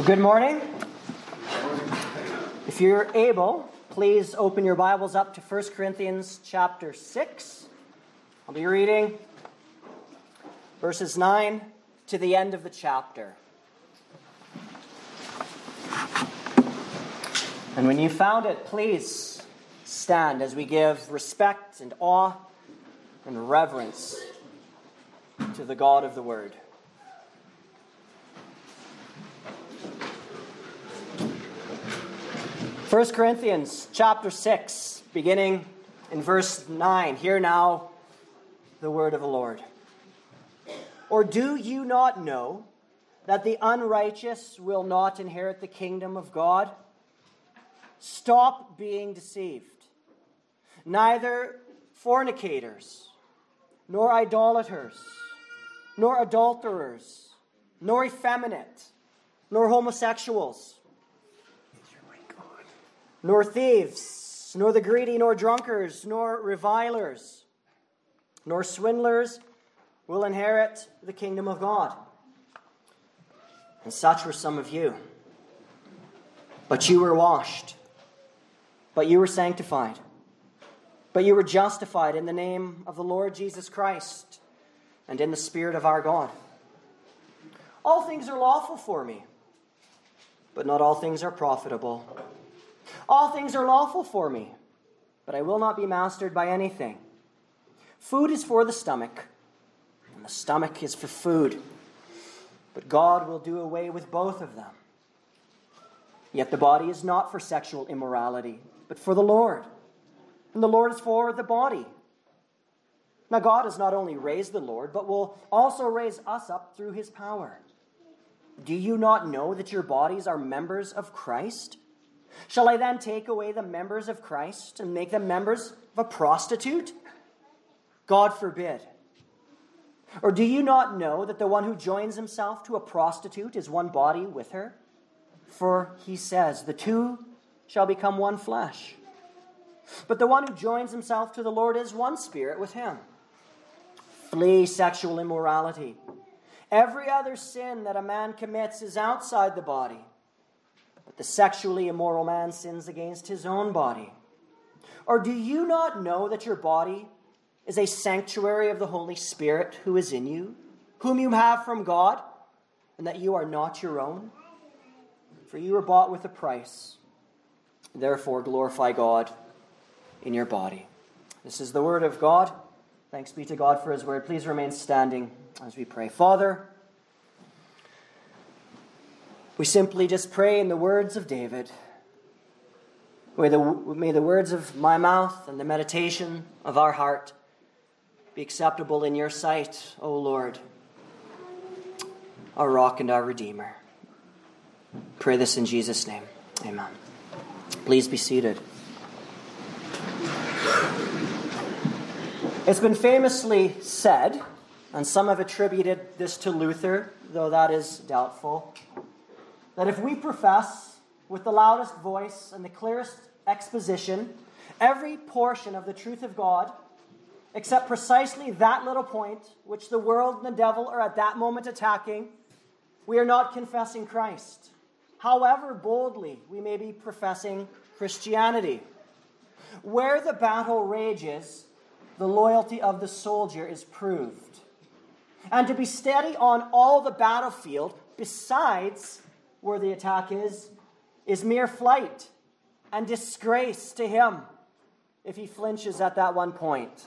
Good morning. If you're able, please open your Bibles up to 1 Corinthians chapter 6. I'll be reading verses 9 to the end of the chapter. And when you found it, please stand as we give respect and awe and reverence to the God of the Word. 1 Corinthians chapter 6, beginning in verse 9. Hear now the word of the Lord. Or do you not know that the unrighteous will not inherit the kingdom of God? Stop being deceived. Neither fornicators, nor idolaters, nor adulterers, nor effeminate, nor homosexuals, nor thieves, nor the greedy, nor drunkards, nor revilers, nor swindlers will inherit the kingdom of God. And such were some of you. But you were washed, but you were sanctified, but you were justified in the name of the Lord Jesus Christ and in the Spirit of our God. All things are lawful for me, but not all things are profitable. All things are lawful for me, but I will not be mastered by anything. Food is for the stomach, and the stomach is for food. But God will do away with both of them. Yet the body is not for sexual immorality, but for the Lord. And the Lord is for the body. Now God has not only raised the Lord, but will also raise us up through his power. Do you not know that your bodies are members of Christ? Shall I then take away the members of Christ and make them members of a prostitute? God forbid. Or do you not know that the one who joins himself to a prostitute is one body with her? For he says, the two shall become one flesh. But the one who joins himself to the Lord is one spirit with him. Flee sexual immorality. Every other sin that a man commits is outside the body. But the sexually immoral man sins against his own body. Or do you not know that your body is a sanctuary of the Holy Spirit who is in you, whom you have from God, and that you are not your own? For you were bought with a price. Therefore glorify God in your body. This is the word of God. Thanks be to God for his word. Please remain standing as we pray. Father, we simply just pray in the words of David. May the words of my mouth and the meditation of our heart be acceptable in your sight, O Lord, our rock and our Redeemer. Pray this in Jesus' name. Amen. Please be seated. It's been famously said, and some have attributed this to Luther, though that is doubtful, that if we profess with the loudest voice and the clearest exposition every portion of the truth of God, except precisely that little point which the world and the devil are at that moment attacking, we are not confessing Christ, however boldly we may be professing Christianity. Where the battle rages, the loyalty of the soldier is proved. And to be steady on all the battlefield, besides where the attack is mere flight and disgrace to him if he flinches at that one point.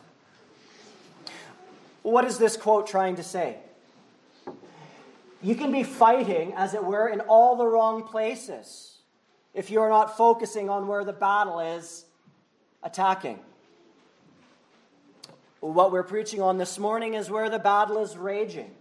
What is this quote trying to say? You can be fighting, as it were, in all the wrong places if you're not focusing on where the battle is attacking. What we're preaching on this morning is where the battle is raging.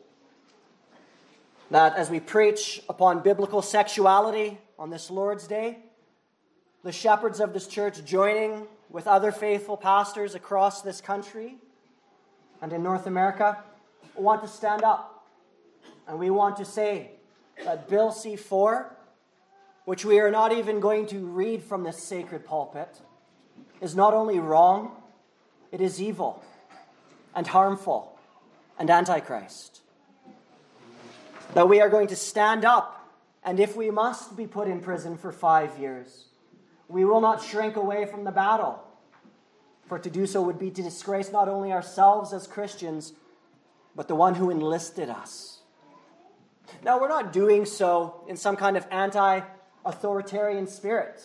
That as we preach upon biblical sexuality on this Lord's Day, the shepherds of this church joining with other faithful pastors across this country and in North America want to stand up. And we want to say that Bill C-4, which we are not even going to read from this sacred pulpit, is not only wrong, it is evil and harmful and antichrist. That we are going to stand up And if we must be put in prison for 5 years, we will not shrink away from the battle. For to do so would be to disgrace not only ourselves as Christians, but the one who enlisted us. Now, we're not doing so in some kind of anti-authoritarian spirit.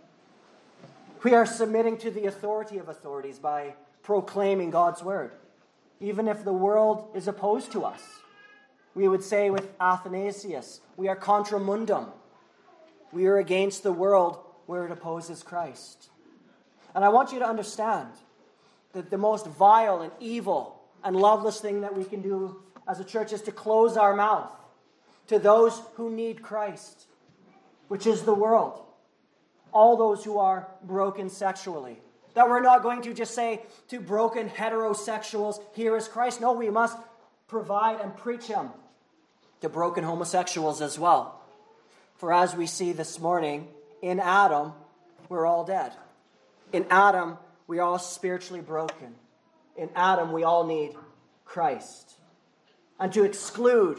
We are submitting to the authority of authorities by proclaiming God's word, even if the world is opposed to us. We would say with Athanasius, we are contra mundum. We are against the world where it opposes Christ. And I want you to understand that the most vile and evil and loveless thing that we can do as a church is to close our mouth to those who need Christ, which is the world. All those who are broken sexually. That we're not going to just say to broken heterosexuals, here is Christ. No, we must provide and preach him to broken homosexuals as well. For as we see this morning, in Adam, we're all dead. In Adam, we are all spiritually broken. In Adam, we all need Christ. And to exclude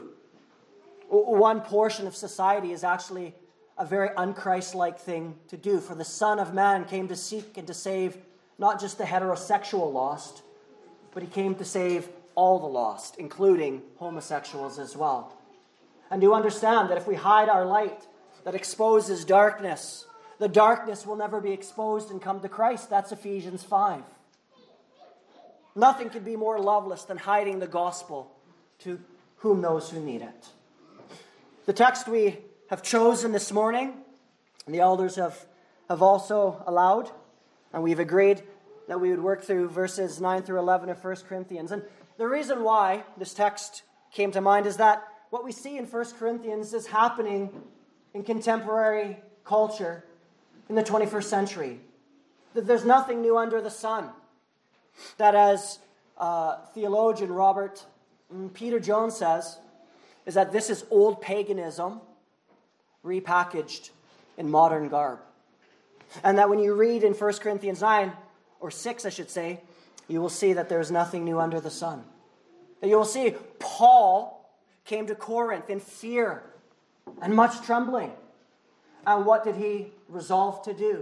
one portion of society is actually a very un-Christ-like thing to do. For the Son of Man came to seek and to save not just the heterosexual lost, but he came to save all the lost, including homosexuals as well. And to understand that if we hide our light that exposes darkness, the darkness will never be exposed and come to Christ. That's Ephesians 5. Nothing could be more loveless than hiding the gospel to whom those who need it. The text we have chosen this morning, and the elders have also allowed, and we've agreed that we would work through verses 9 through 11 of 1 Corinthians. And the reason why this text came to mind is that what we see in 1 Corinthians is happening in contemporary culture in the 21st century. That there's nothing new under the sun. That as theologian Robert Peter Jones says, is that this is old paganism repackaged in modern garb. And that when you read in 1 Corinthians 9, or 6 I should say, you will see that there's nothing new under the sun. That you will see Paul came to Corinth in fear and much trembling. And what did he resolve to do?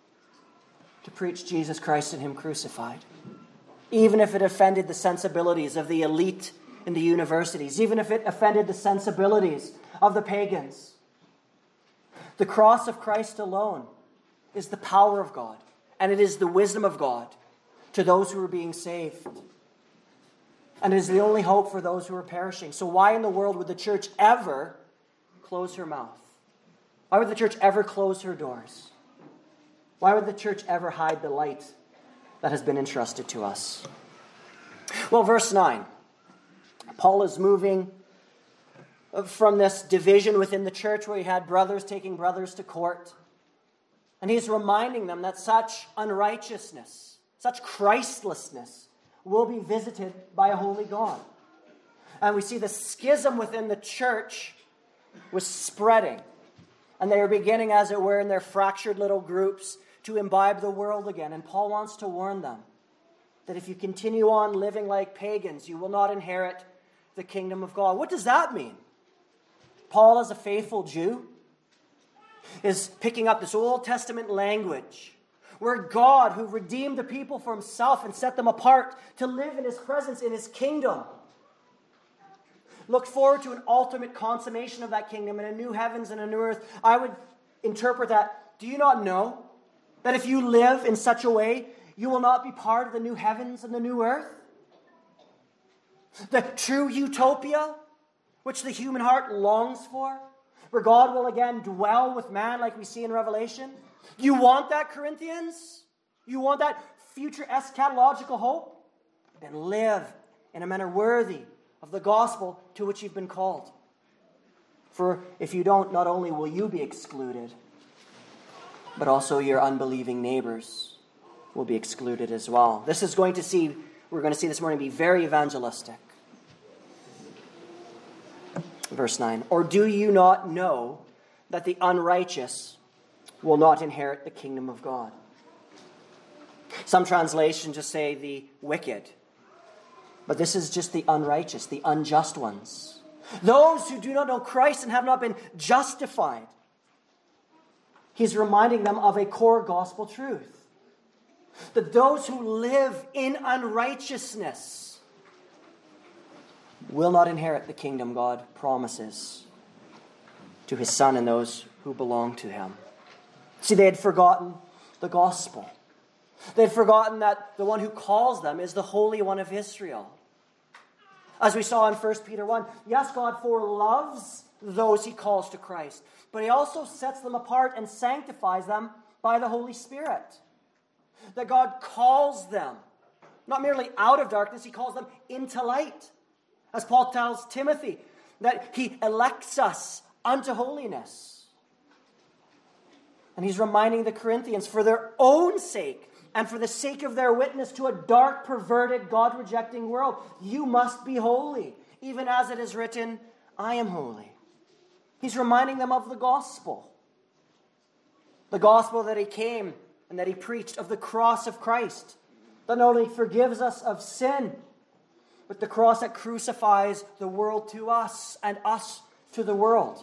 To preach Jesus Christ and him crucified. Even if it offended the sensibilities of the elite in the universities, even if it offended the sensibilities of the pagans. The cross of Christ alone is the power of God, and it is the wisdom of God to those who are being saved. And it is the only hope for those who are perishing. So why in the world would the church ever close her mouth? Why would the church ever close her doors? Why would the church ever hide the light that has been entrusted to us? Well, verse 9. Paul is moving from this division within the church where he had brothers taking brothers to court. And he's reminding them that such unrighteousness, such Christlessness, will be visited by a holy God. And we see the schism within the church was spreading. And they were beginning, as it were, in their fractured little groups to imbibe the world again. And Paul wants to warn them that if you continue on living like pagans, you will not inherit the kingdom of God. What does that mean? Paul, as a faithful Jew, is picking up this Old Testament language where God, who redeemed the people for himself and set them apart to live in his presence, in his kingdom, looked forward to an ultimate consummation of that kingdom in a new heavens and a new earth. I would interpret that, do you not know that if you live in such a way, you will not be part of the new heavens and the new earth? The true utopia, which the human heart longs for, where God will again dwell with man like we see in Revelation. You want that, Corinthians? You want that future eschatological hope? Then live in a manner worthy of the gospel to which you've been called. For if you don't, not only will you be excluded, but also your unbelieving neighbors will be excluded as well. This is we're going to see this morning, be very evangelistic. Verse 9, or do you not know that the unrighteous will not inherit the kingdom of God? Some translations just say the wicked. But this is just the unrighteous, the unjust ones. those who do not know Christ and have not been justified. He's reminding them of a core gospel truth, that those who live in unrighteousness will not inherit the kingdom God promises to his Son and those who belong to him. See, they had forgotten the gospel. They had forgotten that the one who calls them is the Holy One of Israel. As we saw in 1 Peter 1, yes, God foreloves those he calls to Christ, but he also sets them apart and sanctifies them by the Holy Spirit. That God calls them, not merely out of darkness, he calls them into light. As Paul tells Timothy, that he elects us unto holiness. And he's reminding the Corinthians, for their own sake, and for the sake of their witness to a dark, perverted, God-rejecting world, you must be holy, even as it is written, I am holy. He's reminding them of the gospel. The gospel that he came and that he preached, of the cross of Christ, that not only forgives us of sin, but the cross that crucifies the world to us and us to the world.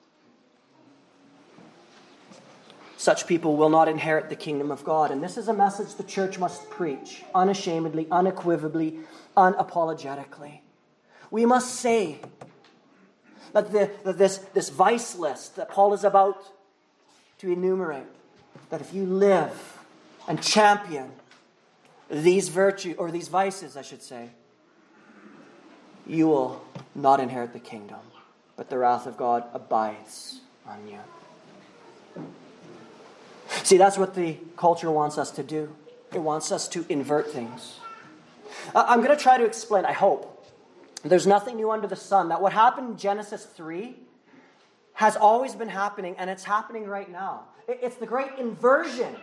Such people will not inherit the kingdom of God. And this is a message the church must preach unashamedly, unequivocally, unapologetically. We must say that this vice list that Paul is about to enumerate, that if you live and champion these virtues, or these vices, I should say, you will not inherit the kingdom, but the wrath of God abides on you. See, that's what the culture wants us to do. It wants us to invert things. I'm going to try to explain, I hope. There's nothing new under the sun. That what happened in Genesis 3 has always been happening, and it's happening right now. It's the great inversion.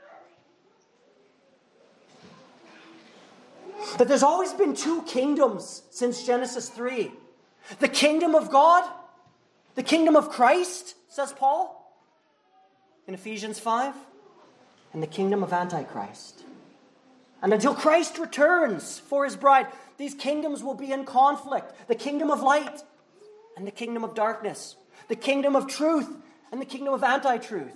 That there's always been two kingdoms since Genesis 3. The kingdom of God, the kingdom of Christ, says Paul in Ephesians 5, and the kingdom of Antichrist. And until Christ returns for his bride, these kingdoms will be in conflict. The kingdom of light and the kingdom of darkness. The kingdom of truth and the kingdom of anti-truth.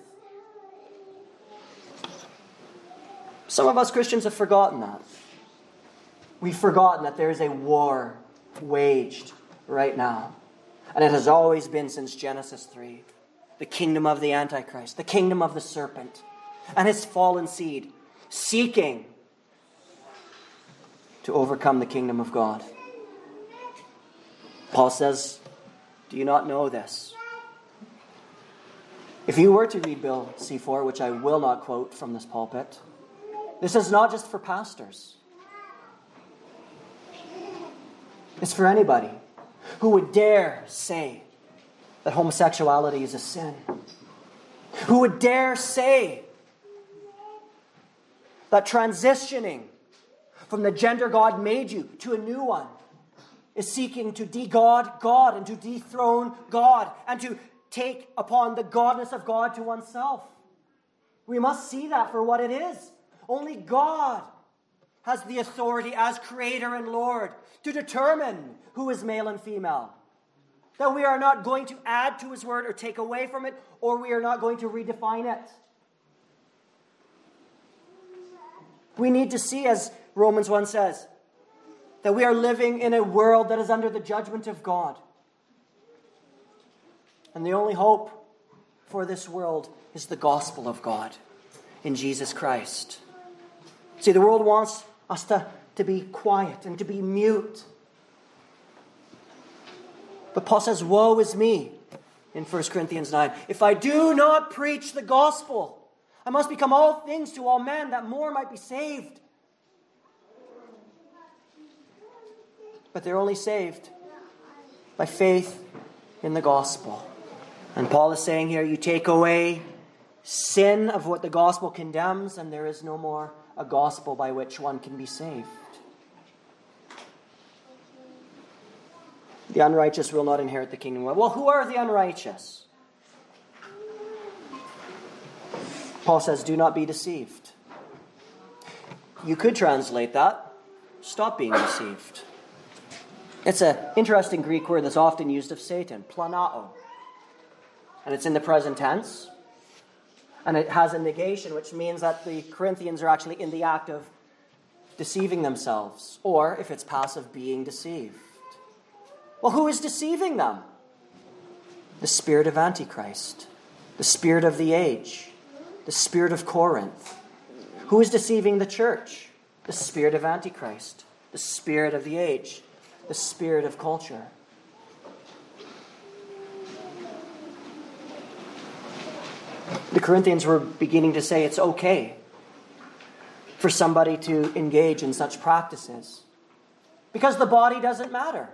Some of us Christians have forgotten that. We've forgotten that there is a war waged right now. And it has always been since Genesis 3. The kingdom of the Antichrist, the kingdom of the serpent, and his fallen seed, seeking to overcome the kingdom of God. Paul says, do you not know this? If you were to read Bill C4, which I will not quote from this pulpit, this is not just for pastors. It's for anybody who would dare say that homosexuality is a sin. Who would dare say that transitioning from the gender God made you to a new one is seeking to de-God God and to dethrone God and to take upon the godness of God to oneself. We must see that for what it is. Only God has the authority as Creator and Lord to determine who is male and female. That we are not going to add to his word or take away from it, or we are not going to redefine it. We need to see, as Romans 1 says, that we are living in a world that is under the judgment of God. And the only hope for this world is the gospel of God in Jesus Christ. See, the world wants us to be quiet and to be mute. But Paul says, woe is me, in 1 Corinthians 9. If I do not preach the gospel, I must become all things to all men, that more might be saved. But they're only saved by faith in the gospel. And Paul is saying here, you take away sin of what the gospel condemns, and there is no more a gospel by which one can be saved. The unrighteous will not inherit the kingdom. Well, who are the unrighteous? Paul says, do not be deceived. You could translate that, stop being deceived. It's an interesting Greek word that's often used of Satan, planao. And it's in the present tense. And it has a negation, which means that the Corinthians are actually in the act of deceiving themselves. Or, if it's passive, being deceived. Well, who is deceiving them? The spirit of Antichrist. The spirit of the age. The spirit of Corinth. Who is deceiving the church? The spirit of Antichrist. The spirit of the age. The spirit of culture. The Corinthians were beginning to say it's okay for somebody to engage in such practices because the body doesn't matter.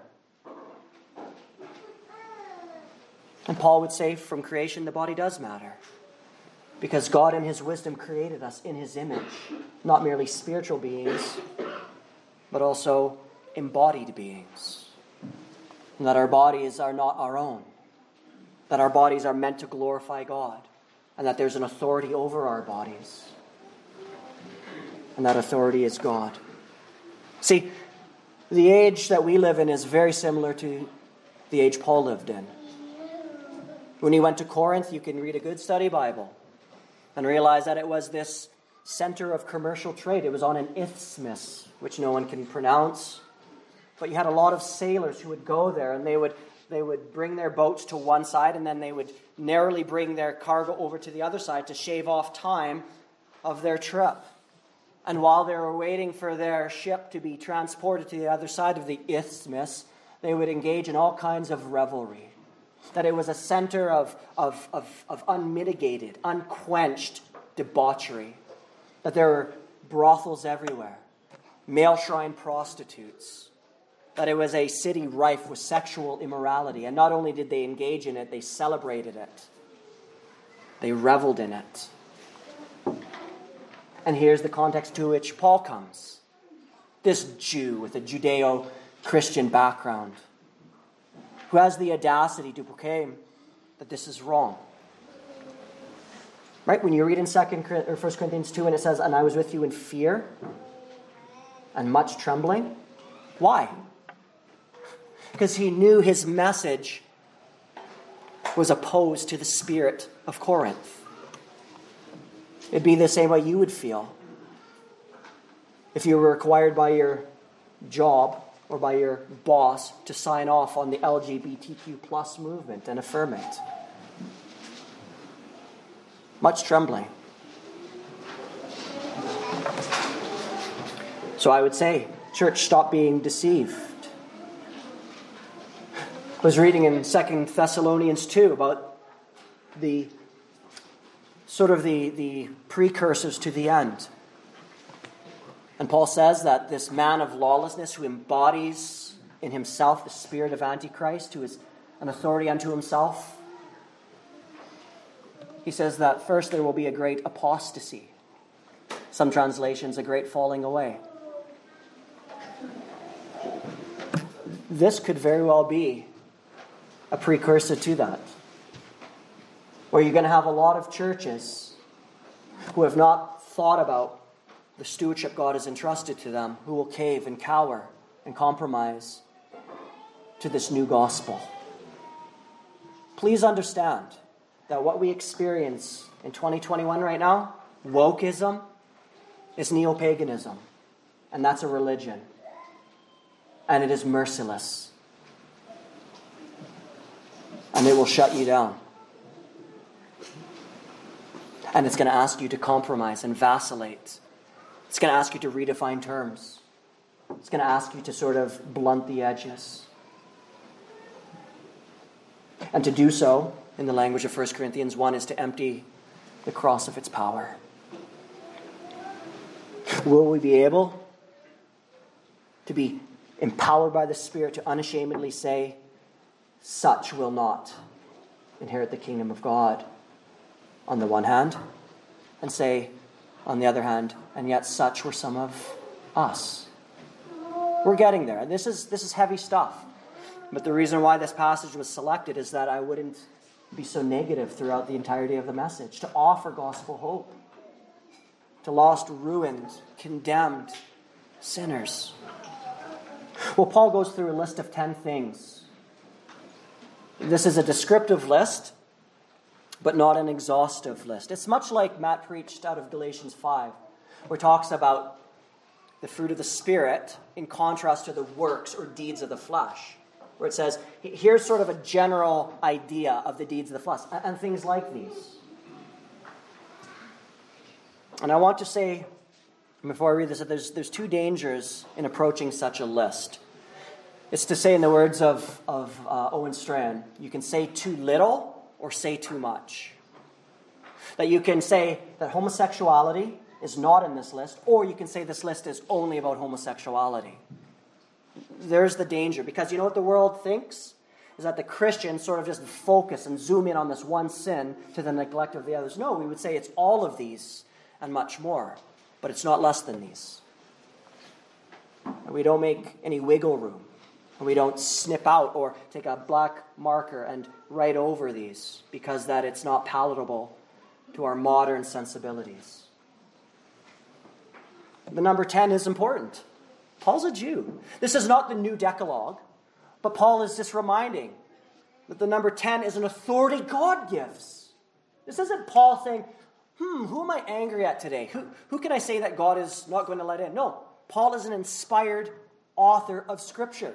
And Paul would say from creation the body does matter because God in his wisdom created us in his image, not merely spiritual beings, but also embodied beings. And that our bodies are not our own, that our bodies are meant to glorify God. And that there's an authority over our bodies. And that authority is God. See, the age that we live in is very similar to the age Paul lived in. When he went to Corinth, you can read a good study Bible and realize that it was this center of commercial trade. It was on an isthmus, which no one can pronounce. But you had a lot of sailors who would go there, and they would bring their boats to one side, and then they would narrowly bring their cargo over to the other side to shave off time of their trip. And while they were waiting for their ship to be transported to the other side of the isthmus, they would engage in all kinds of revelry. That it was a center of unmitigated, unquenched debauchery. That there were brothels everywhere, male shrine prostitutes. That it was a city rife with sexual immorality. And not only did they engage in it, they celebrated it. They reveled in it. And here's the context to which Paul comes. This Jew with a Judeo-Christian background who has the audacity to proclaim that this is wrong. Right? When you read in 1 Corinthians 2 and it says, "And I was with you in fear and much trembling." Why? Because he knew his message was opposed to the spirit of Corinth. It'd be the same way you would feel if you were required by your job or by your boss to sign off on the LGBTQ plus movement and affirm it. Much trembling. So I would say, church, stop being deceived. I was reading in 2 Thessalonians 2 about the precursors to the end. And Paul says that this man of lawlessness who embodies in himself the spirit of Antichrist, who is an authority unto himself, he says that first there will be a great apostasy. Some translations, a great falling away. This could very well be a precursor to that, where you're going to have a lot of churches who have not thought about the stewardship God has entrusted to them, who will cave and cower and compromise to this new gospel. Please understand that what we experience in 2021 right now, wokeism, is neo-paganism, and that's a religion, and it is merciless. And it will shut you down. And it's going to ask you to compromise and vacillate. It's going to ask you to redefine terms. It's going to ask you to sort of blunt the edges. And to do so, in the language of 1 Corinthians 1, is to empty the cross of its power. Will we be able to be empowered by the Spirit to unashamedly say, "Such will not inherit the kingdom of God," on the one hand, and say, on the other hand, "And yet such were some of us"? We're getting there. And this is heavy stuff. But the reason why this passage was selected is that I wouldn't be so negative throughout the entirety of the message, to offer gospel hope to lost, ruined, condemned sinners. Well, Paul goes through a list of 10 things. This is a descriptive list, but not an exhaustive list. It's much like Matt preached out of Galatians 5, where it talks about the fruit of the Spirit in contrast to the works or deeds of the flesh, where it says, here's sort of a general idea of the deeds of the flesh, and things like these. And I want to say, before I read this, that there's two dangers in approaching such a list. It's to say, in the words of Owen Strachan, you can say too little or say too much. That you can say that homosexuality is not in this list, or you can say this list is only about homosexuality. There's the danger, because you know what the world thinks? Is that the Christians sort of just focus and zoom in on this one sin to the neglect of the others. No, we would say it's all of these and much more, but it's not less than these. And we don't make any wiggle room. And we don't snip out or take a black marker and write over these because that it's not palatable to our modern sensibilities. The number 10 is important. Paul's a Jew. This is not the new Decalogue, but Paul is just reminding that the number 10 is an authority God gives. This isn't Paul saying, who am I angry at today? Who can I say that God is not going to let in? No, Paul is an inspired author of Scripture.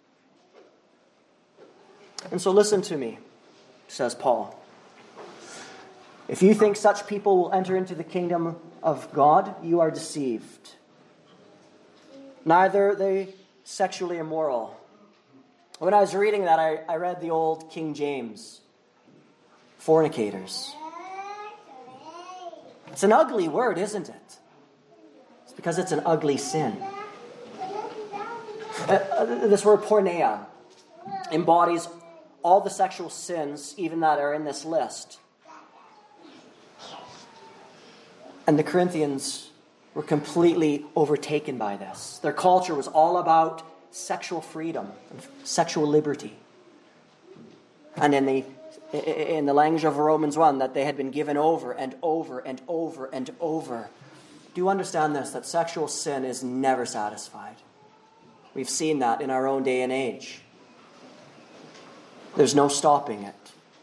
And so listen to me, says Paul. If you think such people will enter into the kingdom of God, you are deceived. Neither are they sexually immoral. When I was reading that, I read the old King James, fornicators. It's an ugly word, isn't it? It's because it's an ugly sin. This word porneia embodies all the sexual sins, even that are in this list. And the Corinthians were completely overtaken by this. Their culture was all about sexual freedom and sexual liberty. And in the language of Romans 1, that they had been given over and over and over and over. Do you understand this? That sexual sin is never satisfied. We've seen that in our own day and age. There's no stopping it.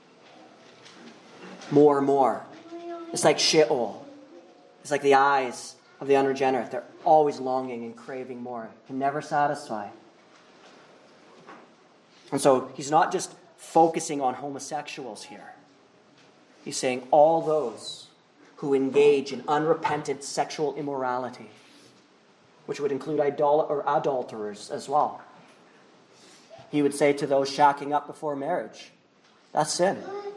More and more. It's like Sheol. It's like the eyes of the unregenerate. They're always longing and craving more. Can never satisfy. And so he's not just focusing on homosexuals here. He's saying all those who engage in unrepentant sexual immorality, which would include adulterers as well. He would say to those shacking up before marriage, that's sin.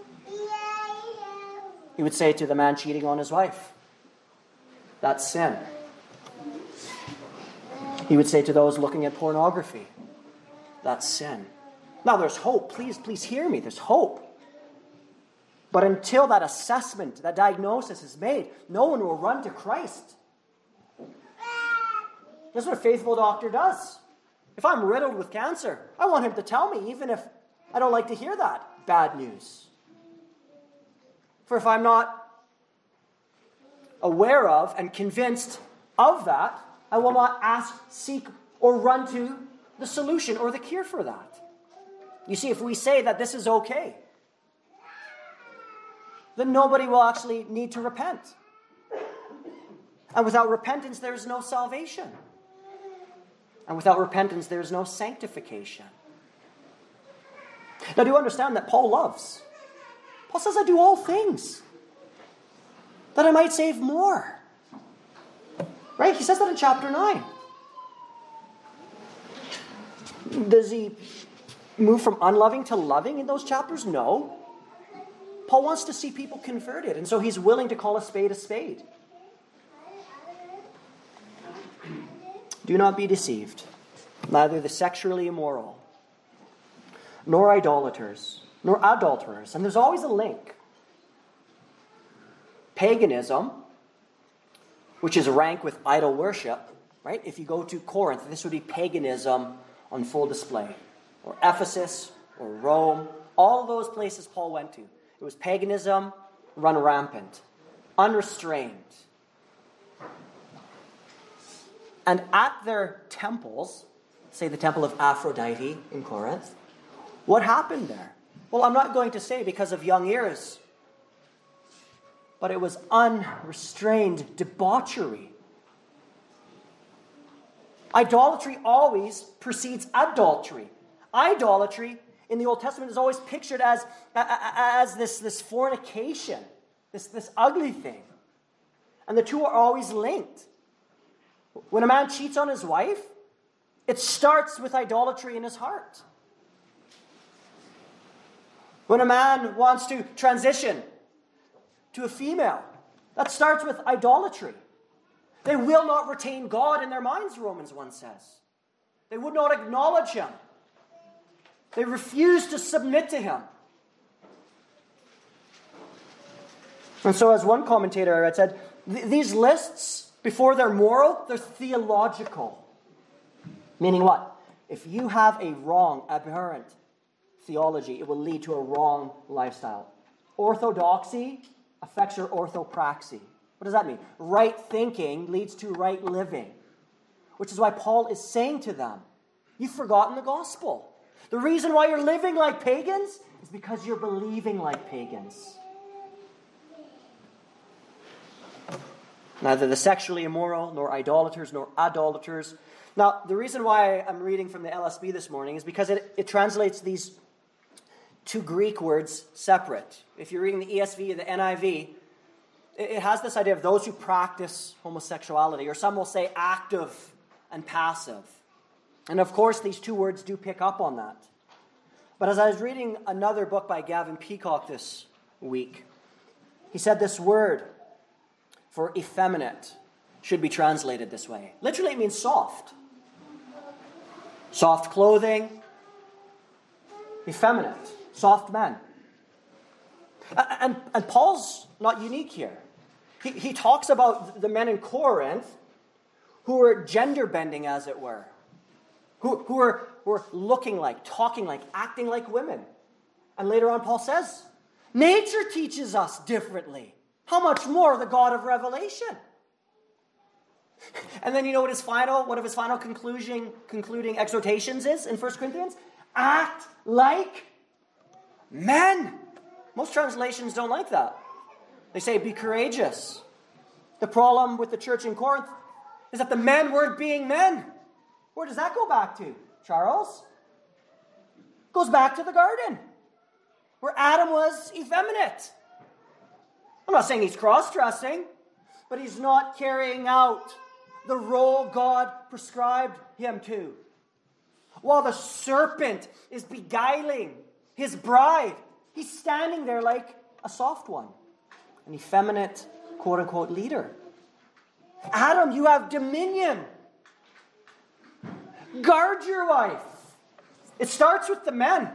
He would say to the man cheating on his wife, that's sin. He would say to those looking at pornography, that's sin. Now there's hope. Please hear me. There's hope. But until that assessment, that diagnosis is made, no one will run to Christ. That's what a faithful doctor does. If I'm riddled with cancer, I want him to tell me, even if I don't like to hear that bad news. For if I'm not aware of and convinced of that, I will not ask, seek, or run to the solution or the cure for that. You see, if we say that this is okay, then nobody will actually need to repent. And without repentance, there is no salvation. And without repentance, there is no sanctification. Now, do you understand that Paul loves? Paul says, I do all things that I might save more. Right? He says that in chapter 9. Does he move from unloving to loving in those chapters? No. Paul wants to see people converted, and so he's willing to call a spade a spade. Do not be deceived. Neither the sexually immoral, nor idolaters, nor adulterers. And there's always a link. Paganism, which is rank with idol worship, right? If you go to Corinth, this would be paganism on full display. Or Ephesus, or Rome, all of those places Paul went to. It was paganism run rampant, unrestrained. And at their temples, say the temple of Aphrodite in Corinth. What happened there? Well, I'm not going to say because of young ears, but it was unrestrained debauchery. Idolatry always precedes adultery. Idolatry in the Old Testament is always pictured as this fornication, this ugly thing. And the two are always linked. When a man cheats on his wife, it starts with idolatry in his heart. When a man wants to transition to a female, that starts with idolatry. They will not retain God in their minds, Romans 1 says. They would not acknowledge him. They refuse to submit to him. And so as one commentator I read said, these lists, before they're moral, they're theological. Meaning what? If you have a wrong, aberrant theology, it will lead to a wrong lifestyle. Orthodoxy affects your orthopraxy. What does that mean? Right thinking leads to right living. Which is why Paul is saying to them, you've forgotten the gospel. The reason why you're living like pagans is because you're believing like pagans. Neither the sexually immoral, nor idolaters, nor adolaters. Now, the reason why I'm reading from the LSB this morning is because it translates these two Greek words separate. If you're reading the ESV or the NIV, it has this idea of those who practice homosexuality, or some will say active and passive. And of course, these two words do pick up on that. But as I was reading another book by Gavin Peacock this week, he said this word for effeminate should be translated this way. Literally, it means soft. Soft clothing, effeminate, soft men. And Paul's not unique here. He talks about the men in Corinth who were gender bending, as it were. Who were looking like, talking like, acting like women. And later on, Paul says, nature teaches us differently. How much more the God of Revelation? And then you know what one of his final concluding exhortations is in 1 Corinthians? Act like men. Most translations don't like that. They say, be courageous. The problem with the church in Corinth is that the men weren't being men. Where does that go back to, Charles? It goes back to the garden, where Adam was effeminate. I'm not saying he's cross-dressing, but he's not carrying out the role God prescribed him to. While the serpent is beguiling his bride, he's standing there like a soft one, an effeminate, quote-unquote, leader. Adam, you have dominion. Guard your wife. It starts with the men.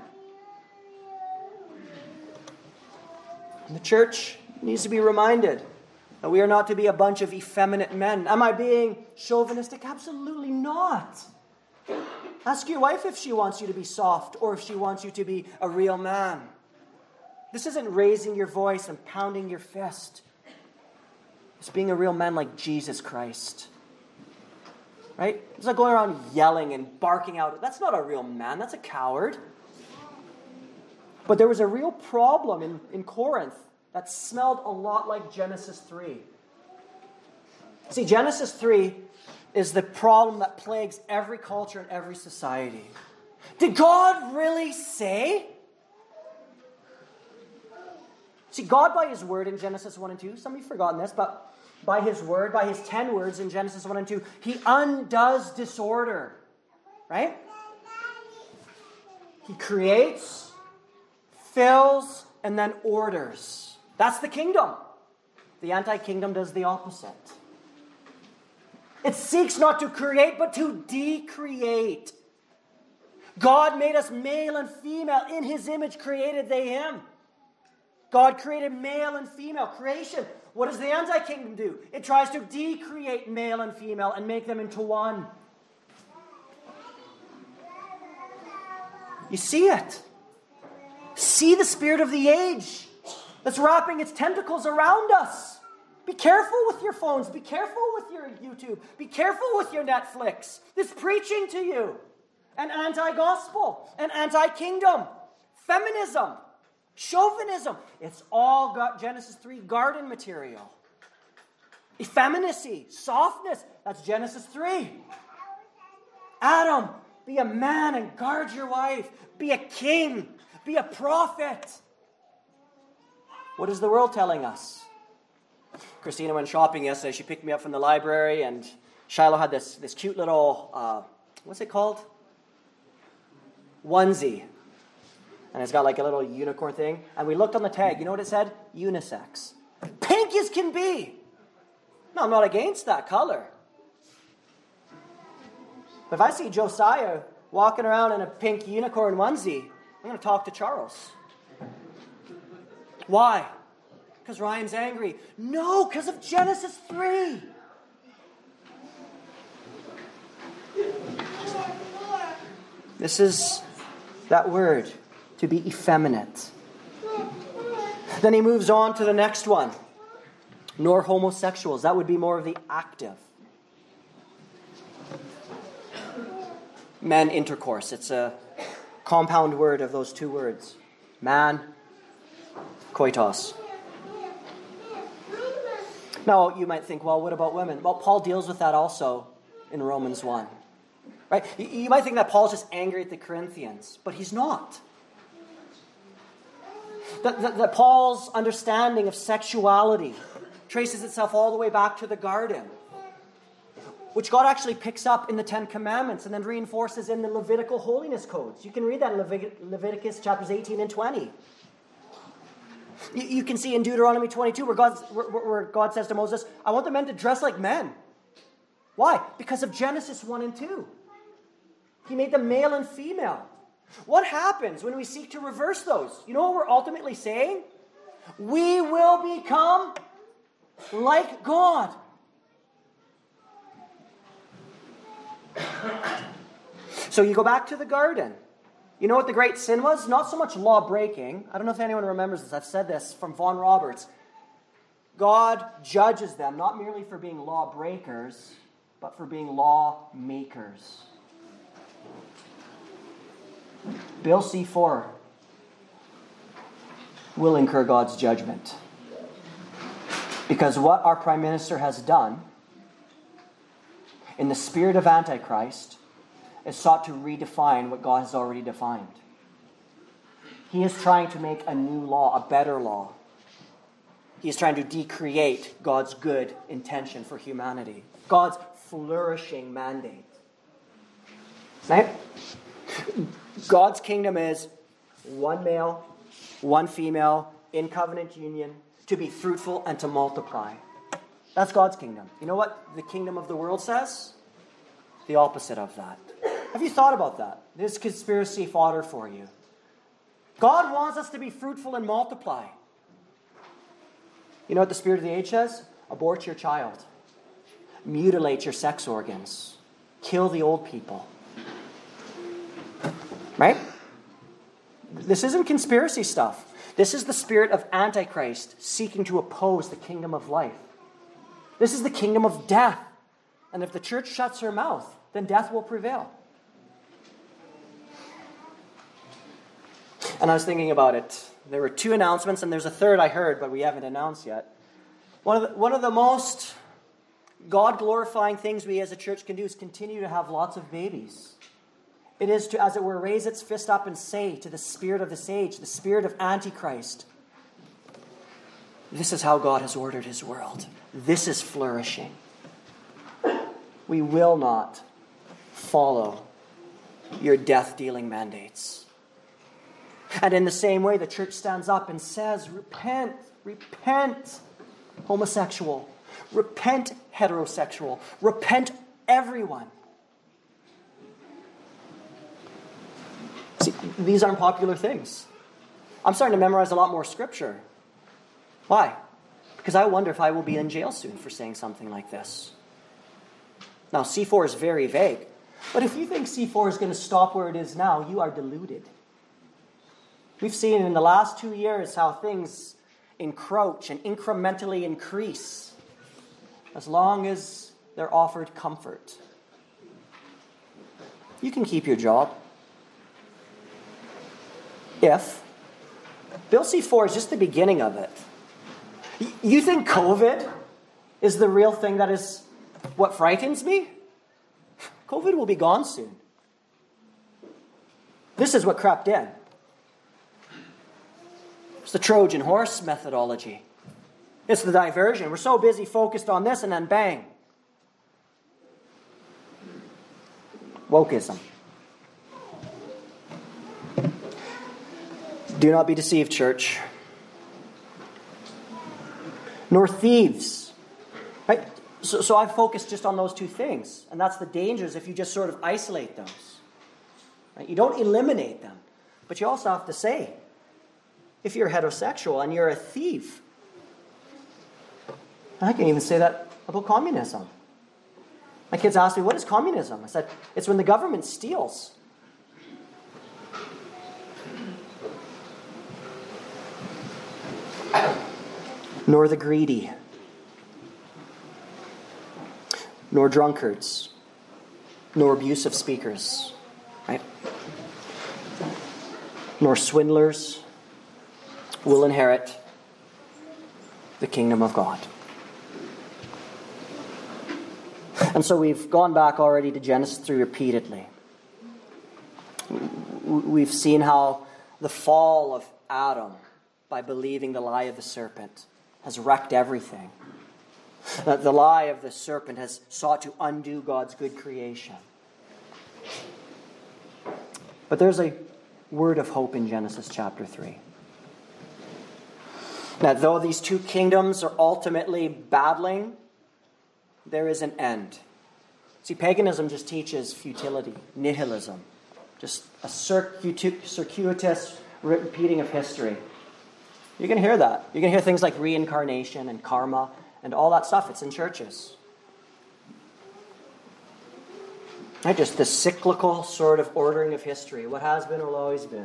And the church needs to be reminded that we are not to be a bunch of effeminate men. Am I being chauvinistic? Absolutely not. Ask your wife if she wants you to be soft or if she wants you to be a real man. This isn't raising your voice and pounding your fist. It's being a real man like Jesus Christ. Right? It's not going around yelling and barking out. That's not a real man. That's a coward. But there was a real problem in Corinth that smelled a lot like Genesis 3. See, Genesis 3 is the problem that plagues every culture and every society. Did God really say? See, God by his word in Genesis 1 and 2, some of you have forgotten this, but by his word, by his 10 words in Genesis 1 and 2, he undoes disorder. Right? He creates, fills, and then orders. That's the kingdom. The anti-kingdom does the opposite. It seeks not to create, but to decreate. God made us male and female. In his image created they him. God created male and female. Creation. What does the anti-kingdom do? It tries to decreate male and female and make them into one. You see it. See the spirit of the age that's wrapping its tentacles around us. Be careful with your phones. Be careful with your YouTube. Be careful with your Netflix. This preaching to you. and anti-gospel and anti-kingdom, feminism, chauvinism. It's all got Genesis 3 garden material. Effeminacy, softness, that's Genesis 3. Adam, be a man and guard your wife. Be a king. Be a prophet. What is the world telling us? Christina went shopping yesterday. She picked me up from the library, and Shiloh had this cute little, what's it called? Onesie. And it's got like a little unicorn thing. And we looked on the tag. You know what it said? Unisex. Pink as can be. No, I'm not against that color. But if I see Josiah walking around in a pink unicorn onesie, I'm going to talk to Charles. Why? Because Ryan's angry. No, because of Genesis 3. This is that word, to be effeminate. Then he moves on to the next one. Nor homosexuals. That would be more of the active. Man intercourse. It's a compound word of those two words. Man, koitos. Now, you might think, well, what about women? Well, Paul deals with that also in Romans 1. Right? You might think that Paul's just angry at the Corinthians, but he's not. That Paul's understanding of sexuality traces itself all the way back to the garden, which God actually picks up in the Ten Commandments and then reinforces in the Levitical holiness codes. You can read that in Leviticus chapters 18 and 20. You can see in Deuteronomy 22 where God says to Moses, I want the men to dress like men. Why? Because of Genesis 1 and 2. He made them male and female. What happens when we seek to reverse those? You know what we're ultimately saying? We will become like God. So you go back to the garden. You know what the great sin was? Not so much law breaking. I don't know if anyone remembers this. I've said this from Vaughan Roberts. God judges them not merely for being law breakers, but for being law makers. Bill C4 will incur God's judgment. Because what our Prime Minister has done in the spirit of Antichrist is sought to redefine what God has already defined. He is trying to make a new law, a better law. He is trying to decreate God's good intention for humanity, God's flourishing mandate. Right? God's kingdom is one male, one female, in covenant union, to be fruitful and to multiply. That's God's kingdom. You know what the kingdom of the world says? The opposite of that. Have you thought about that? This is conspiracy fodder for you. God wants us to be fruitful and multiply. You know what the spirit of the age says? Abort your child. Mutilate your sex organs. Kill the old people. Right? This isn't conspiracy stuff. This is the spirit of Antichrist seeking to oppose the kingdom of life. This is the kingdom of death. And if the church shuts her mouth, then death will prevail. And I was thinking about it. There were two announcements, and there's a third I heard, but we haven't announced yet. One of the most God-glorifying things we as a church can do is continue to have lots of babies. It is to, as it were, raise its fist up and say to the spirit of this age, the spirit of Antichrist, this is how God has ordered his world. This is flourishing. We will not follow your death-dealing mandates. And in the same way, the church stands up and says, repent, repent, homosexual, repent, heterosexual, repent, everyone. See, these aren't popular things. I'm starting to memorize a lot more scripture. Why? Because I wonder if I will be in jail soon for saying something like this. Now, C4 is very vague. But if you think C4 is going to stop where it is now, you are deluded. We've seen in the last 2 years how things encroach and incrementally increase as long as they're offered comfort. You can keep your job. If. Bill C-4 is just the beginning of it. You think COVID is the real thing that is what frightens me? COVID will be gone soon. This is what crept in. It's the Trojan horse methodology. It's the diversion. We're so busy focused on this and then bang. Wokeism. Do not be deceived, church. Nor thieves. Right? So I've focused just on those two things. And that's the dangers if you just sort of isolate those. Right? You don't eliminate them. But you also have to say, if you're heterosexual and you're a thief, I can even say that about communism. My kids asked me, what is communism? I said, it's when the government steals. Nor the greedy, nor drunkards, nor abusive speakers, right? Nor swindlers will inherit the kingdom of God. And so we've gone back already to Genesis 3 repeatedly. We've seen how the fall of Adam, by believing the lie of the serpent, has wrecked everything. That the lie of the serpent has sought to undo God's good creation. But there's a word of hope in Genesis chapter 3. That though these two kingdoms are ultimately battling, there is an end. See, paganism just teaches futility, nihilism, just a circuitous repeating of history. You can hear that. You can hear things like reincarnation and karma and all that stuff. It's in churches. Right? Just the cyclical sort of ordering of history. What has been will always been.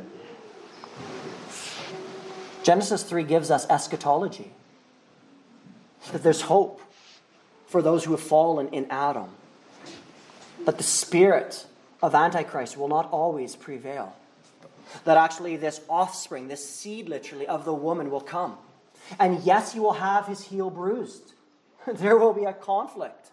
Genesis 3 gives us eschatology. That there's hope for those who have fallen in Adam. But the spirit of Antichrist will not always prevail. That actually this offspring, this seed literally of the woman will come. And yes, he will have his heel bruised. There will be a conflict.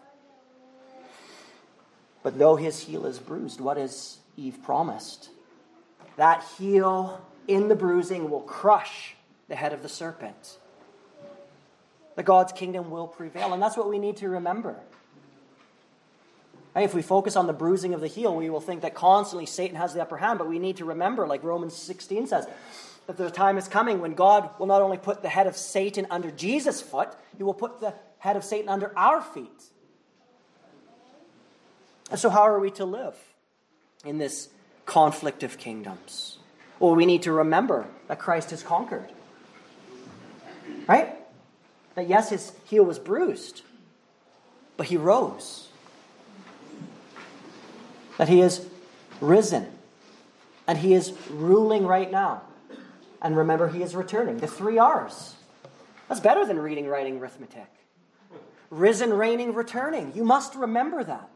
But though his heel is bruised, what is Eve promised? That heel in the bruising will crush the head of the serpent. That God's kingdom will prevail. And that's what we need to remember. If we focus on the bruising of the heel, we will think that constantly Satan has the upper hand. But we need to remember, like Romans 16 says, that the time is coming when God will not only put the head of Satan under Jesus' foot, he will put the head of Satan under our feet. And so how are we to live in this conflict of kingdoms? Well, we need to remember that Christ has conquered. Right? That yes, his heel was bruised, but he rose. That he is risen. And he is ruling right now. And remember, he is returning. The 3 R's. That's better than reading, writing, arithmetic. Risen, reigning, returning. You must remember that.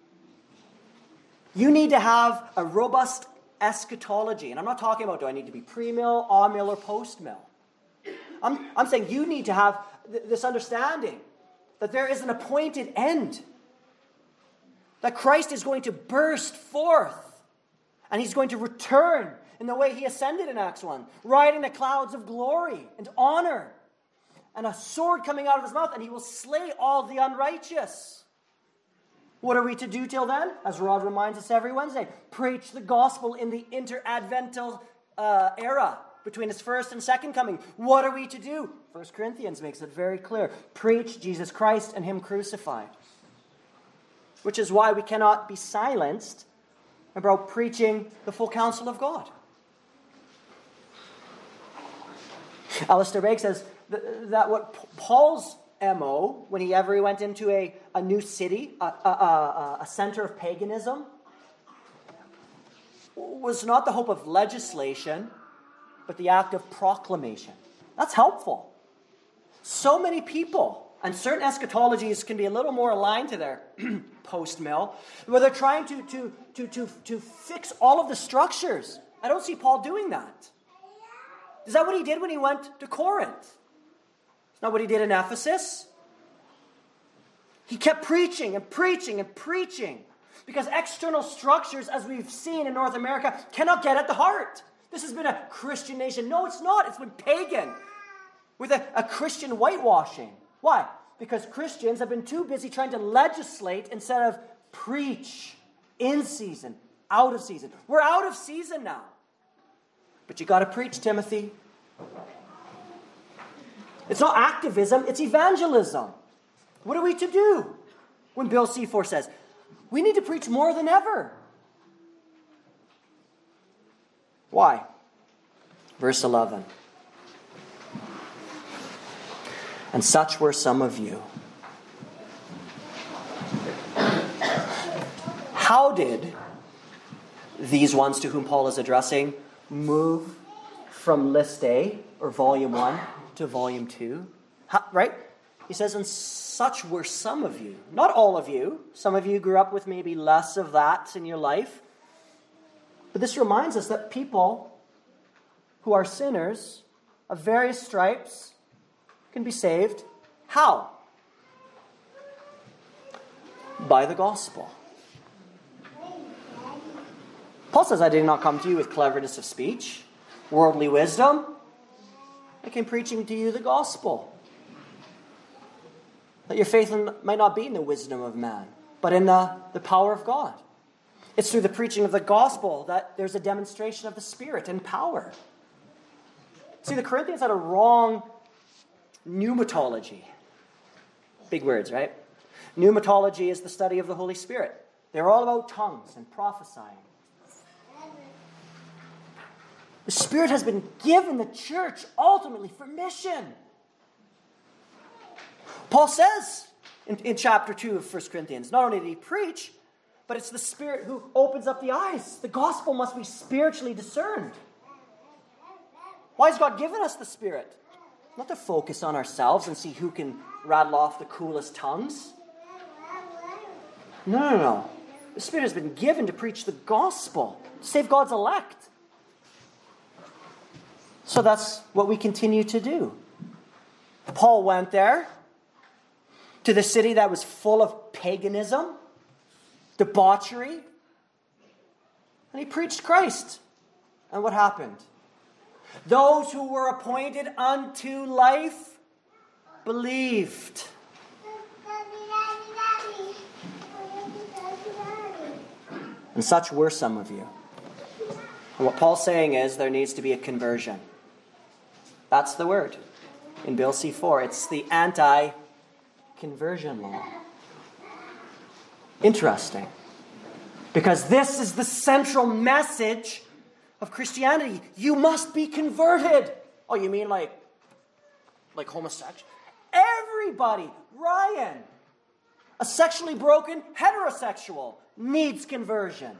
You need to have a robust eschatology. And I'm not talking about do I need to be pre-mill, a-mill, or post-mill. I'm saying you need to have this understanding that there is an appointed end. That Christ is going to burst forth. And he's going to return in the way he ascended in Acts 1. Riding the clouds of glory and honor. And a sword coming out of his mouth. And he will slay all the unrighteous. What are we to do till then? As Rod reminds us every Wednesday. Preach the gospel in the interadvental era. Between his first and second coming. What are we to do? 1 Corinthians makes it very clear. Preach Jesus Christ and him crucified. Which is why we cannot be silenced about preaching the full counsel of God. Alistair Begg says that what Paul's MO, when he ever went into a new city, a center of paganism, was not the hope of legislation, but the act of proclamation. That's helpful. So many people And certain eschatologies can be a little more aligned to their post-mill, where they're trying to fix all of the structures. I don't see Paul doing that. Is that what he did when he went to Corinth? It's not what he did in Ephesus. He kept preaching and preaching and preaching, because external structures, as we've seen in North America, cannot get at the heart. This has been a Christian nation. No, it's not. It's been pagan, with a Christian whitewashing. Why? Because Christians have been too busy trying to legislate instead of preach in season, out of season. We're out of season now. But you got to preach, Timothy. It's not activism, it's evangelism. What are we to do? When Bill Seaforth says, we need to preach more than ever. Why? Verse 11. And such were some of you. How did these ones to whom Paul is addressing move from list A, or volume 1, to volume 2? Right? He says, and such were some of you. Not all of you. Some of you grew up with maybe less of that in your life. But this reminds us that people who are sinners of various stripes can be saved. How? By the gospel. Paul says, I did not come to you with cleverness of speech, worldly wisdom. I came preaching to you the gospel. That your faith might not be in the wisdom of man, but in the power of God. It's through the preaching of the gospel that there's a demonstration of the Spirit and power. See, the Corinthians had a wrong pneumatology. Big words, right? Pneumatology is the study of the Holy Spirit. They're all about tongues and prophesying. The Spirit has been given the church ultimately for mission. Paul says in chapter 2 of 1 Corinthians, not only did he preach, but it's the Spirit who opens up the eyes. The gospel must be spiritually discerned. Why has God given us the Spirit? Not to focus on ourselves and see who can rattle off the coolest tongues. No. The Spirit has been given to preach the gospel, to save God's elect. So that's what we continue to do. Paul went there to the city that was full of paganism, debauchery, and he preached Christ. And what happened? Those who were appointed unto life believed. And such were some of you. And what Paul's saying is there needs to be a conversion. That's the word in Bill C4. It's the anti-conversion law. Interesting. Because this is the central message of Christianity. You must be converted. Oh, you mean like homosexual? Everybody, Ryan, a sexually broken heterosexual, needs conversion.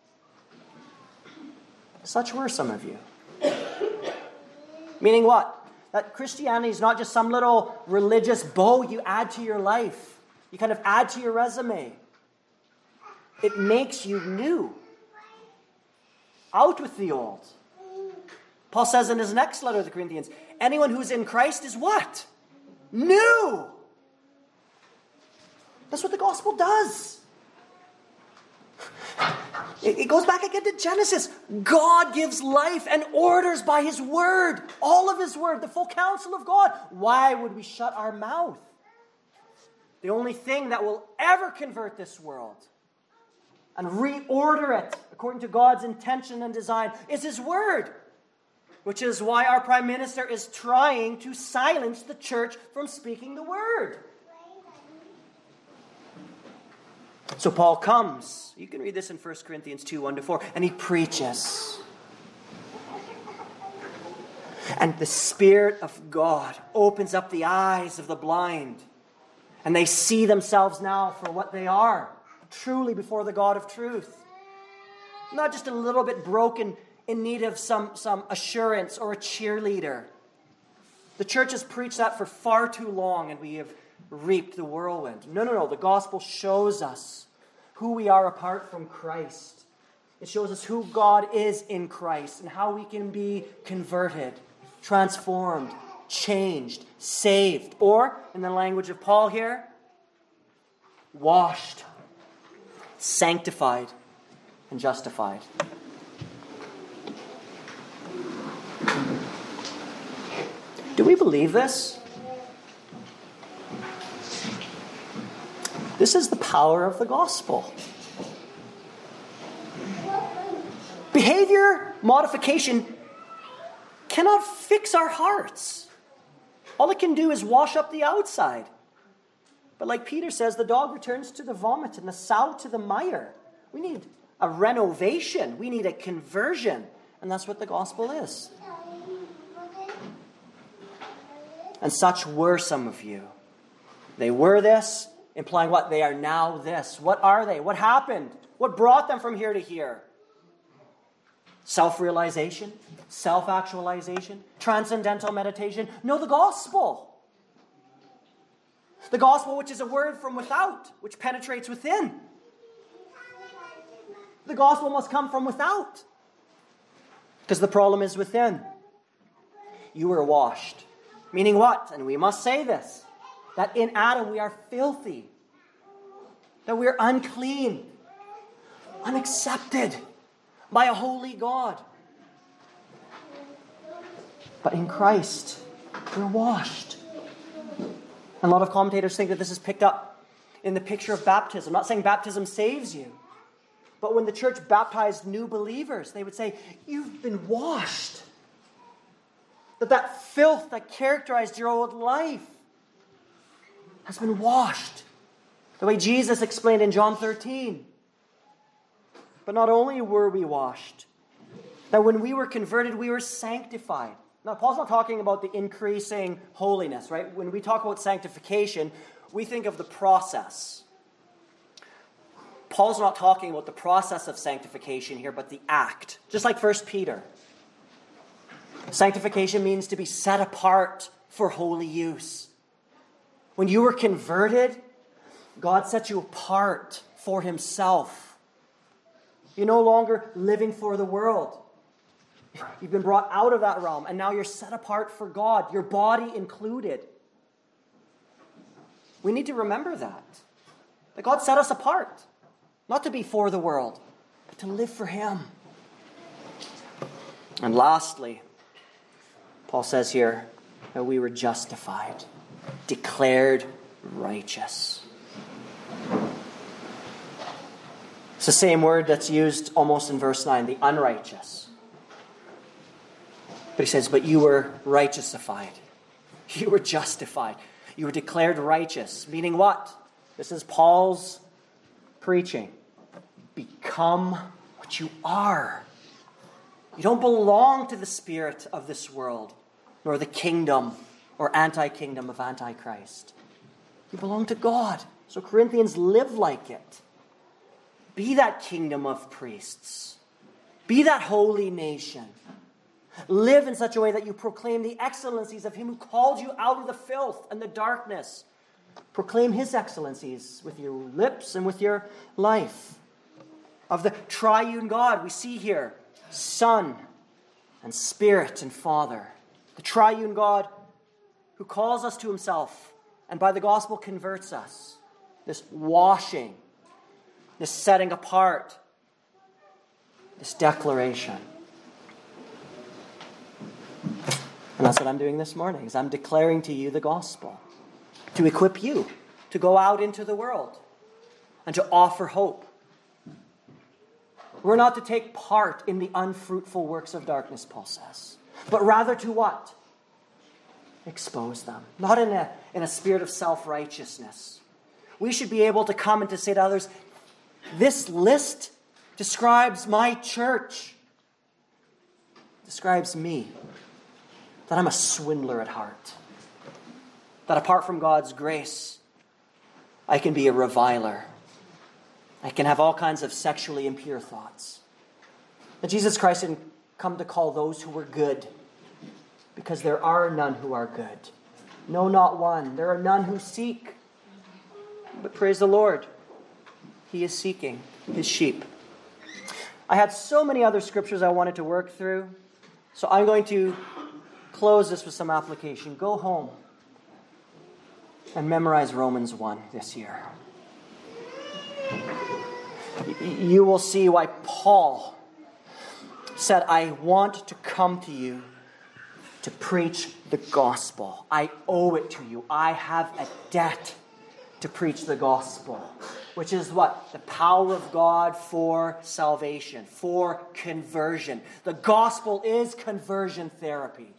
Such were some of you. Meaning what? That Christianity is not just some little religious bow you add to your life. You kind of add to your resume. It makes you new. Out with the old. Paul says in his next letter to the Corinthians, anyone who's in Christ is what? New. That's what the gospel does. It goes back again to Genesis. God gives life and orders by His word. All of His word, the full counsel of God. Why would we shut our mouth? The only thing that will ever convert this world and reorder it according to God's intention and design is His word. Which is why our Prime Minister is trying to silence the church from speaking the word. So Paul comes. You can read this in 1 Corinthians 2, 1-4. And he preaches. And the Spirit of God opens up the eyes of the blind. And they see themselves now for what they are. Truly before the God of truth. Not just a little bit broken in need of some assurance or a cheerleader. The church has preached that for far too long, and we have reaped the whirlwind. No. The gospel shows us who we are apart from Christ. It shows us who God is in Christ and how we can be converted, transformed, changed, saved, or, in the language of Paul here, washed, sanctified, and justified. Do we believe this? This is the power of the gospel. Behavior modification cannot fix our hearts. All it can do is wash up the outside. But like Peter says, the dog returns to the vomit and the sow to the mire. We need a renovation. We need a conversion. And that's what the gospel is. And such were some of you. They were this, implying what? They are now this. What are they? What happened? What brought them from here to here? Self-realization, self-actualization, transcendental meditation. No, the gospel. The gospel, which is a word from without, which penetrates within. The gospel must come from without. Because the problem is within. You were washed. Meaning what? And we must say this. That in Adam we are filthy. That we are unclean. Unaccepted by a holy God. But in Christ, we're washed. And a lot of commentators think that this is picked up in the picture of baptism. I'm not saying baptism saves you. But when the church baptized new believers, they would say, you've been washed. That filth that characterized your old life has been washed. The way Jesus explained in John 13. But not only were we washed, that when we were converted, we were sanctified. Now, Paul's not talking about the increasing holiness, right? When we talk about sanctification, we think of the process. Paul's not talking about the process of sanctification here, but the act. Just like 1 Peter. Sanctification means to be set apart for holy use. When you were converted, God set you apart for himself. You're no longer living for the world. You've been brought out of that realm, and now you're set apart for God, your body included. We need to remember that God set us apart, not to be for the world, but to live for him. And lastly, Paul says here that we were justified, declared righteous. It's the same word that's used almost in verse 9, the unrighteous. But he says, but you were righteousified. You were justified. You were declared righteous. Meaning what? This is Paul's preaching. Become what you are. You don't belong to the spirit of this world, nor the kingdom or anti-kingdom of Antichrist. You belong to God. So Corinthians, live like it. Be that kingdom of priests. Be that holy nation. Live in such a way that you proclaim the excellencies of him who called you out of the filth and the darkness. Proclaim his excellencies with your lips and with your life. Of the triune God we see here, Son and Spirit and Father. The triune God who calls us to himself and by the gospel converts us. This washing, this setting apart, this declaration. And that's what I'm doing this morning, is I'm declaring to you the gospel, to equip you to go out into the world and to offer hope. We're not to take part in the unfruitful works of darkness, Paul says, but rather to what? Expose them. Not in a spirit of self-righteousness. We should be able to come and to say to others, this list describes my church, describes me. That I'm a swindler at heart. That apart from God's grace, I can be a reviler. I can have all kinds of sexually impure thoughts. That Jesus Christ didn't come to call those who were good, because there are none who are good. No, not one. There are none who seek But praise the Lord, He is seeking His sheep. I had so many other scriptures I wanted to work through, so I'm going to close this with some application. Go home and memorize Romans 1 this year. You will see why Paul said, I want to come to you to preach the gospel. I owe it to you. I have a debt to preach the gospel, which is what? The power of God for salvation, for conversion. The gospel is conversion therapy.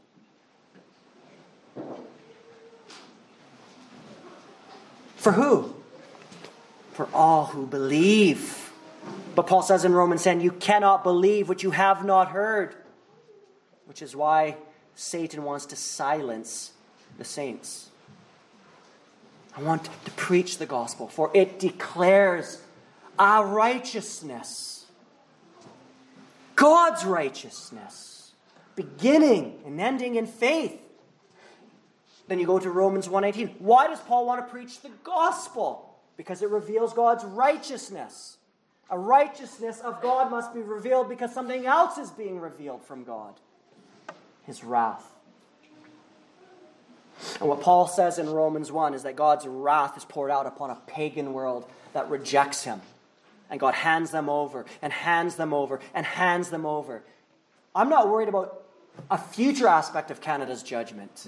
For who? For all who believe. But Paul says in Romans 10, you cannot believe what you have not heard, which is why Satan wants to silence the saints. I want to preach the gospel, for it declares our righteousness, God's righteousness, beginning and ending in faith. Then you go to Romans 1:18. Why does Paul want to preach the gospel? Because it reveals God's righteousness. A righteousness of God must be revealed because something else is being revealed from God. His wrath. And what Paul says in Romans 1 is that God's wrath is poured out upon a pagan world that rejects Him. And God hands them over, and hands them over, and hands them over. I'm not worried about a future aspect of Canada's judgment.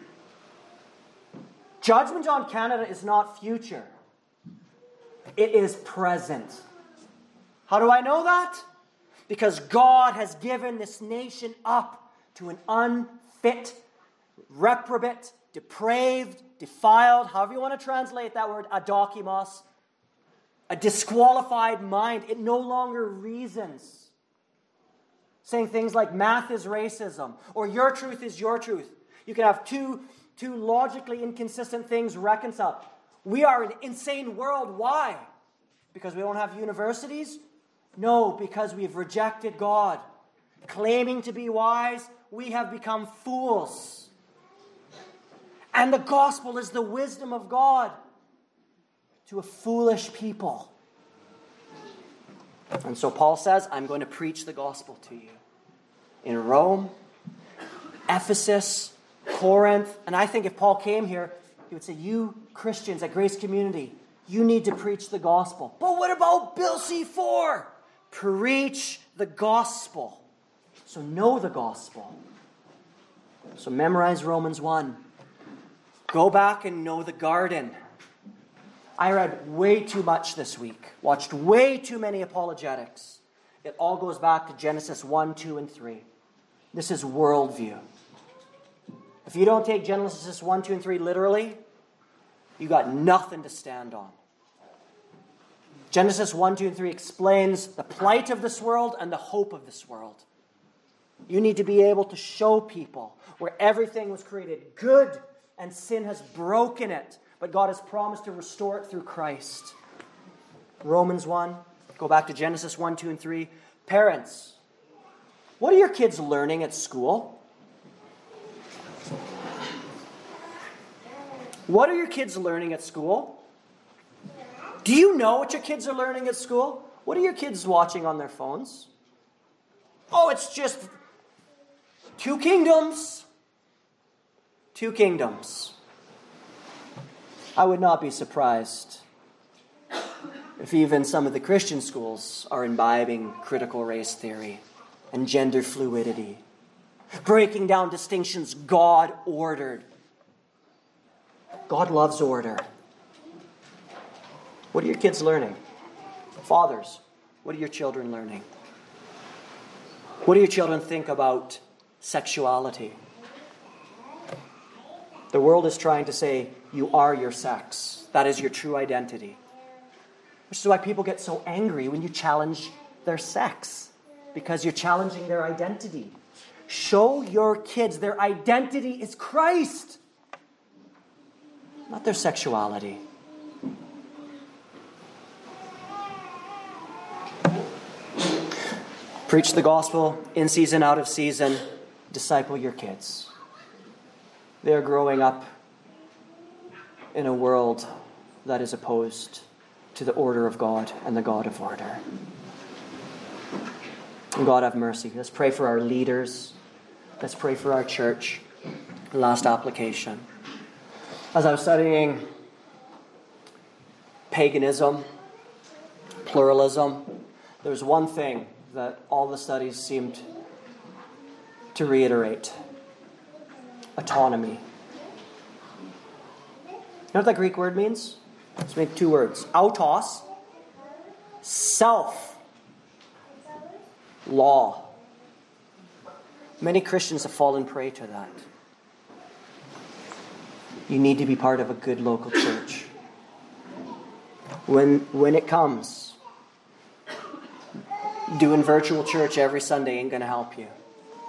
Judgment on Canada is not future. It is present. How do I know that? Because God has given this nation up to an unfit, reprobate, depraved, defiled, however you want to translate that word, adokimos, a disqualified mind. It no longer reasons. Saying things like math is racism, or your truth is your truth. You can have two logically inconsistent things reconciled. We are an insane world. Why? Because we don't have universities? No, because we've rejected God. Claiming to be wise, we have become fools. And the gospel is the wisdom of God to a foolish people. And so Paul says, I'm going to preach the gospel to you. In Rome, Ephesus, Corinth, and I think if Paul came here, he would say, you Christians at Grace Community, you need to preach the gospel. But what about Bill C4? Preach the gospel. So know the gospel. So memorize Romans 1. Go back and know the garden. I read way too much this week. Watched way too many apologetics. It all goes back to Genesis 1, 2, and 3. This is worldview. If you don't take Genesis 1, 2, and 3 literally, you got nothing to stand on. Genesis 1, 2, and 3 explains the plight of this world and the hope of this world. You need to be able to show people where everything was created good and sin has broken it, but God has promised to restore it through Christ. Romans 1, go back to Genesis 1, 2, and 3. Parents, what are your kids learning at school? What are your kids learning at school? Do you know what your kids are learning at school? What are your kids watching on their phones? Oh, it's just 2 kingdoms. 2 kingdoms. I would not be surprised if even some of the Christian schools are imbibing critical race theory and gender fluidity, breaking down distinctions God ordered. God loves order. What are your kids learning? Fathers, what are your children learning? What do your children think about sexuality? The world is trying to say, you are your sex. That is your true identity. Which is why people get so angry when you challenge their sex. Because you're challenging their identity. Show your kids their identity is Christ. Not their sexuality. Preach the gospel in season, out of season. Disciple your kids. They're growing up in a world that is opposed to the order of God and the God of order. And God, have mercy. Let's pray for our leaders. Let's pray for our church. Last application. As I was studying paganism, pluralism, there was one thing that all the studies seemed to reiterate: autonomy. You know what that Greek word means? Let's make two words. Autos, self. Law. Many Christians have fallen prey to that. You need to be part of a good local church. When it comes, doing virtual church every Sunday ain't going to help you.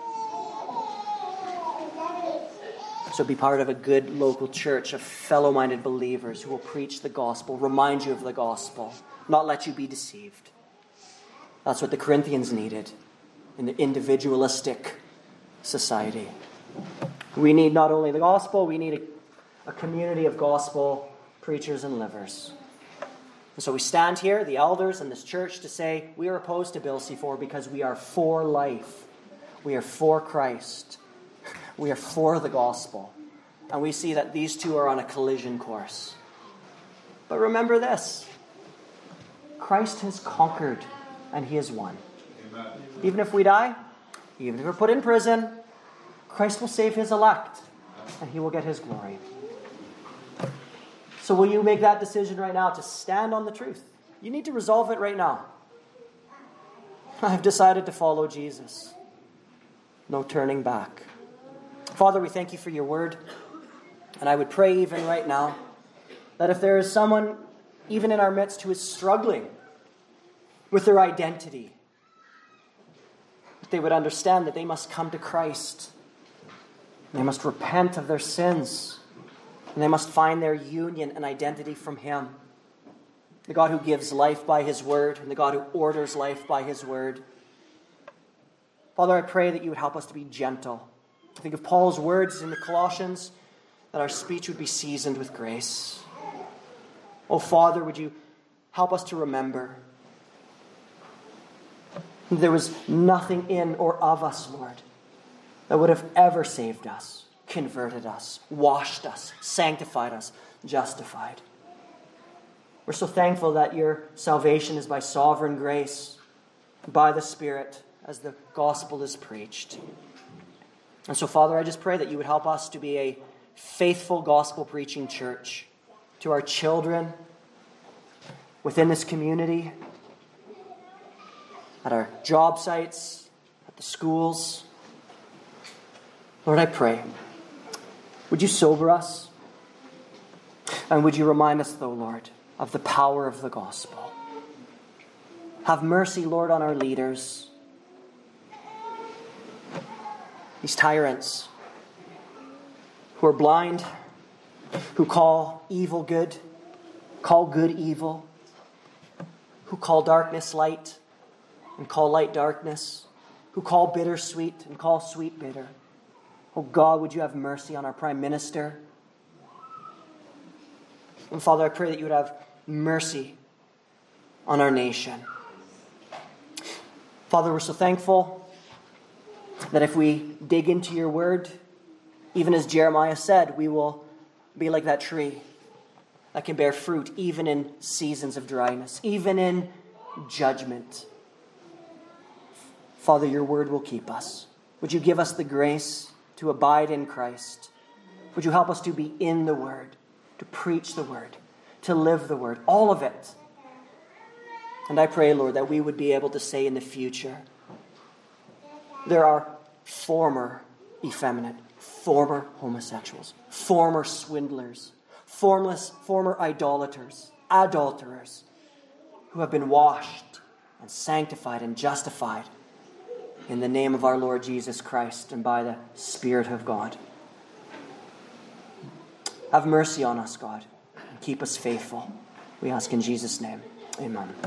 So be part of a good local church of fellow-minded believers who will preach the gospel, remind you of the gospel, not let you be deceived. That's what the Corinthians needed in the individualistic society. We need not only the gospel, we need a community of gospel preachers and livers. And so we stand here, the elders in this church, to say we are opposed to Bill C-4 because we are for life. We are for Christ. We are for the gospel. And we see that these two are on a collision course. But remember this: Christ has conquered and he has won. Amen. Even if we die, even if we're put in prison, Christ will save his elect and he will get his glory. So will you make that decision right now to stand on the truth? You need to resolve it right now. I've decided to follow Jesus. No turning back. Father, we thank you for your word. And I would pray even right now that if there is someone even in our midst who is struggling with their identity, that they would understand that they must come to Christ. They must repent of their sins. And they must find their union and identity from him. The God who gives life by his word, and the God who orders life by his word. Father, I pray that you would help us to be gentle. I think of Paul's words in the Colossians, that our speech would be seasoned with grace. Oh, Father, would you help us to remember there was nothing in or of us, Lord, that would have ever saved us, converted us, washed us, sanctified us, justified. We're so thankful that your salvation is by sovereign grace, by the Spirit, as the gospel is preached. And so, Father, I just pray that you would help us to be a faithful gospel-preaching church to our children, within this community, at our job sites, at the schools. Lord, I pray, would you sober us? And would you remind us, though, Lord, of the power of the gospel? Have mercy, Lord, on our leaders. These tyrants who are blind, who call evil good, call good evil, who call darkness light and call light darkness, who call bitter sweet and call sweet bitter. Oh God, would you have mercy on our Prime Minister? And Father, I pray that you would have mercy on our nation. Father, we're so thankful that if we dig into your word, even as Jeremiah said, we will be like that tree that can bear fruit even in seasons of dryness, even in judgment. Father, your word will keep us. Would you give us the grace to abide in Christ? Would you help us to be in the word, to preach the word, to live the word, all of it. And I pray, Lord, that we would be able to say in the future, there are former effeminate, former homosexuals, former swindlers, former idolaters, adulterers, who have been washed and sanctified and justified in the name of our Lord Jesus Christ and by the Spirit of God. Have mercy on us, God, and keep us faithful. We ask in Jesus' name. Amen.